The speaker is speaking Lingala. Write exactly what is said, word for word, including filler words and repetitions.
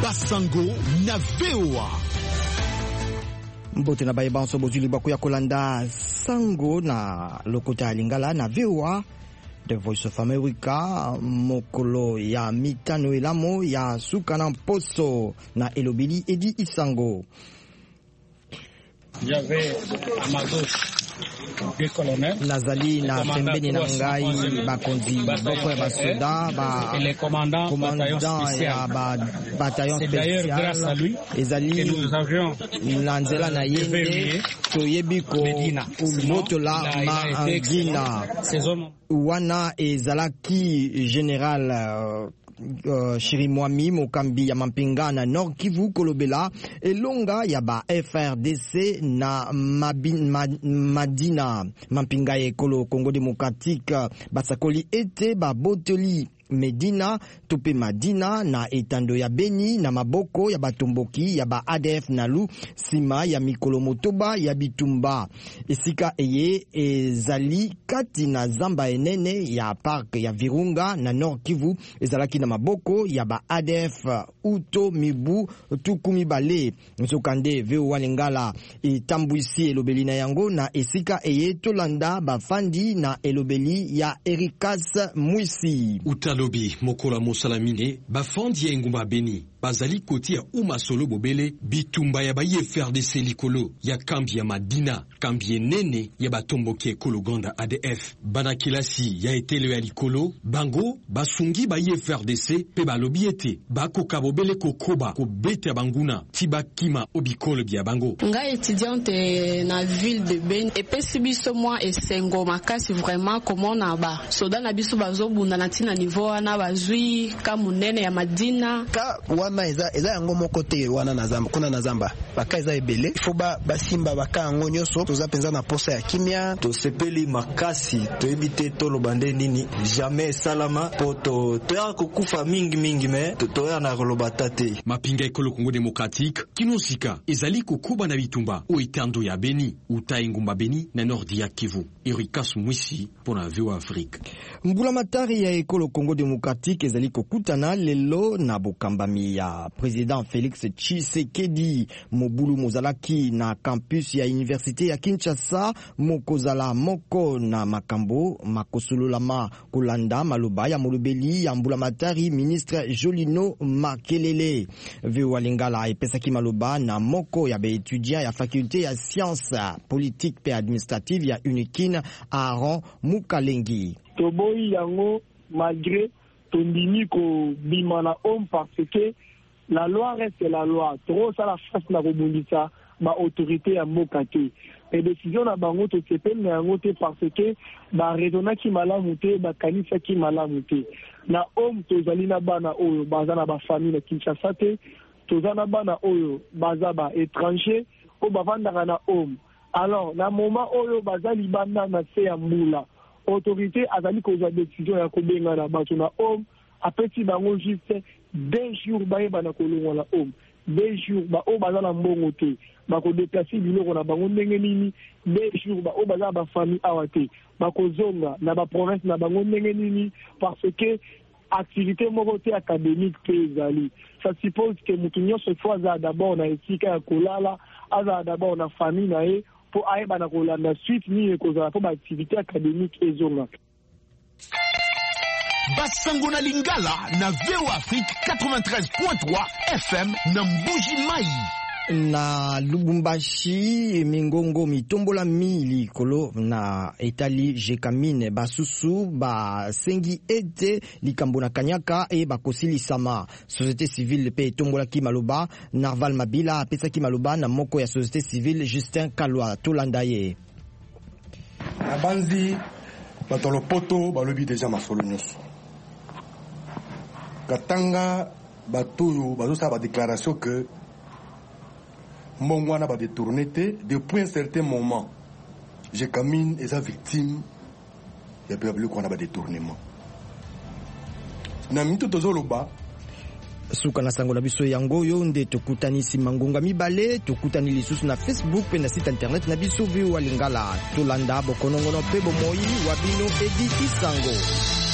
Basango na V O A. Mbote na baye banso bozuli bakuya kolanda sango na lokota ya Lingala na V O A. The Voice of America, mokolo ya mitano elamo ya suka na mposo na elobeli Edi Isango. J'avais à ma gauche deux colonels. Nazali na pembeni na ngai bakonzi boko ya basoda ba les commandants ya ba bataillon spécial ezali na nzela na yende toyebi ko ubotola ma angina wana ezalaki général uh, Uh, Shirimwami mokambi ya mampinga na Nord Kivu kolobela elonga ya ba F R D C na Mabin, ma, Madina mampinga ya ekolo Congo Démocratique basakoli ete ba boteli Medina tope Madina na etando ya Beni na maboko ya batomboki ya ba A D F nalu sima ya mikolo motoba ya bitumba esika eye ezali kati na zamba enene ya park ya Virunga na Nord Kivu ezalaki na maboko ya ba A D F uto mibu tukumi bale nsokande V O A Lingala etambwisi elobeli na yango na esika eye tolanda bafandi na elobeli ya Erikas Mwisi Utalobi mokola mosalamine bafandi ya engumba Beni bazali koti ya uma solo bobele bitumba ya ba F R D C likolo ya kambi ya Madina kambi nene ya batomboki ekolo Ganda A D F banakilasi ya etelo ya likolo bango basungi ba F R D C pe balobi ete bakoka bobele kokoba ko beta banguna tibakima obikolo bya bango. Nga étudiante na ville de Beni et pesi biso moi esengo makasi vraiment comment na ba soda na biso bazobunda na tina niveau na bazui kamunene ya Madina ka wana eza eza yango moko te wana na zamba kuna na zamba baka eza ebele faut ba basimba baka yango nyoso toza penza na posa ya kimia to sepeli makasi to ebite tolo bande nini jamais salama poto to ya kokufa mingi mingi me to to ya na kolobata te mapinga ekolo Congo Démocratique kinosika ezali kokuba na bitumba o itando ya Beni uta engumba Beni na Nord ya Kivu. Erikas Mwisi pour la V O A Afrique. Mbula matari ya ekolo Congo Démocratique ezali kokutana lelo na bokambami ya président Félix Tshisekedi mobulu mozalaki na campus ya université ya Kinshasa mokozala moko na makambo makosololama kolanda maloba ya molobeli ya mbula matari ministre Jolino Makelele. V O A Lingala epesaki maloba na moko ya baétudiant ya faculté ya sciences politique pe administrative ya Unikin Aaron Mukalengi. Toboyi yango malgré tondimi ko bimana homme parce que la loi reste la loi. Trop ça la face na kobundisa ba autorité ya mokate. Et décision na bango to sepel na yango te parce que ba raisonna ki malamu te ba kanisa ki malamu te. Na homme to zali na bana oyo baza na ba famille na Kinshasa te. To zana bana oyo baza ba étranger o bavandaka na homme. Alors na moment oyo baza libanda na se ya mbula autorité azali kozwa décision ya kobenga na bato na homme apeti bango juste deux jours baye bana kolongwa na homme deux jours ba o baza na mbongo te bako déplacer biloko na bango ndenge nini deux jours ba o baza ba famille awa te bako zonga na ba province na bango ndenge nini parce que activité moko te académique pe ezali. Ça suppose que mutu nyonso fois za d'abord na esika ya kolala aza d'abord na famille na ye pour aeba na kolanda suite ni ekozala po ba activité académique ezonga. Basango na Lingala na V O A Afrique quatre-vingt-treize point trois F M na Mbuji Mai. Na Lubumbashi mingongo mitombola mili kolo na etali jekamine basusu ba sengi ete likambo na kanyaka e bakosili sama société civile pe tombola ki maloba Narval Mabila apesa ki maloba na moko ya société civile Justin Kalwa tolandaye abanzi batolo poto balobi deja masolo nyoso katanga batuyo bazosa ba déclaration que Mongwana va détourner depuis un certain moment. Je camine et sa victime, il y a plus qu'on a détournement. Na mito tozoloba suka na sango na biso yango yo nde tokutanisi mangonga mibale tokutani lisusu na Facebook pe na site internet na biso V O A Lingala tolanda bokonongono pe bomoyi wa bino Edi Isango.